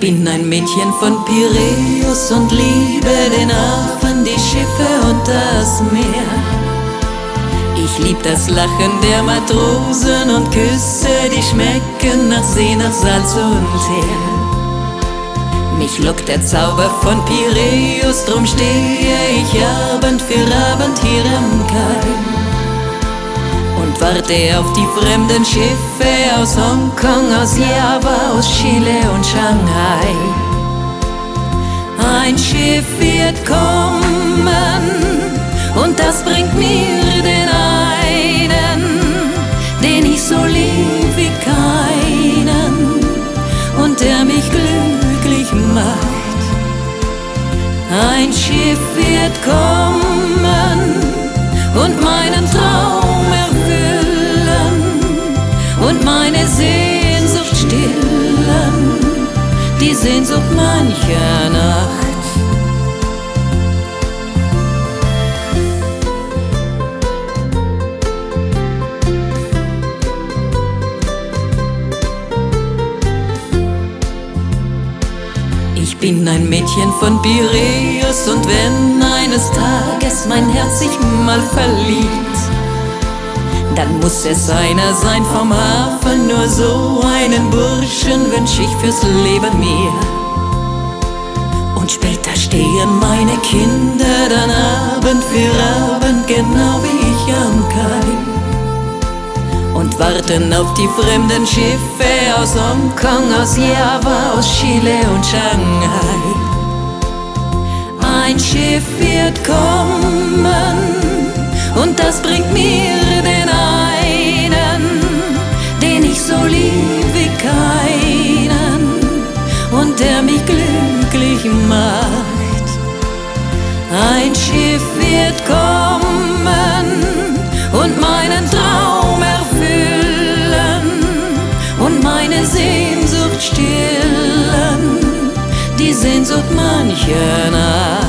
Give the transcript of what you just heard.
bin ein Mädchen von Piräus und liebe den Hafen, die Schiffe und das Meer. Ich lieb das Lachen der Matrosen und Küsse, die schmecken nach See, nach Salz und Teer. Mich lockt der Zauber von Piräus, drum stehe ich Abend für Abend hier am Kai und warte auf die fremden Schiffe aus Hongkong, aus Java, aus Chile und Shanghai. Ein Schiff wird kommen und das bringt mir den einen, den ich so lieb wie keinen und der mich glücklich macht. Ein Schiff wird kommen und meinen Traum erfüllen und meine Sehnsucht stillen, die Sehnsucht mancher Nacht. Ich bin ein Mädchen von Piräus und wenn eines Tages mein Herz sich mal verliebt, dann muss es einer sein vom Hafen, nur so einen Burschen wünsch ich fürs Leben mir. Und später stehen meine Kinder dann Abend für Abend, genau wie ich am Kai, und warten auf die fremden Schiffe aus Hongkong, aus Java, aus Chile und Shanghai. Ein Schiff wird kommen und das bringt mir den einen, den ich so lieb wie keinen und der mich glücklich macht. Ein Schiff wird kommen und meinen Traum erfüllen und meine Sehnsucht stillen, die Sehnsucht mancher Nacht.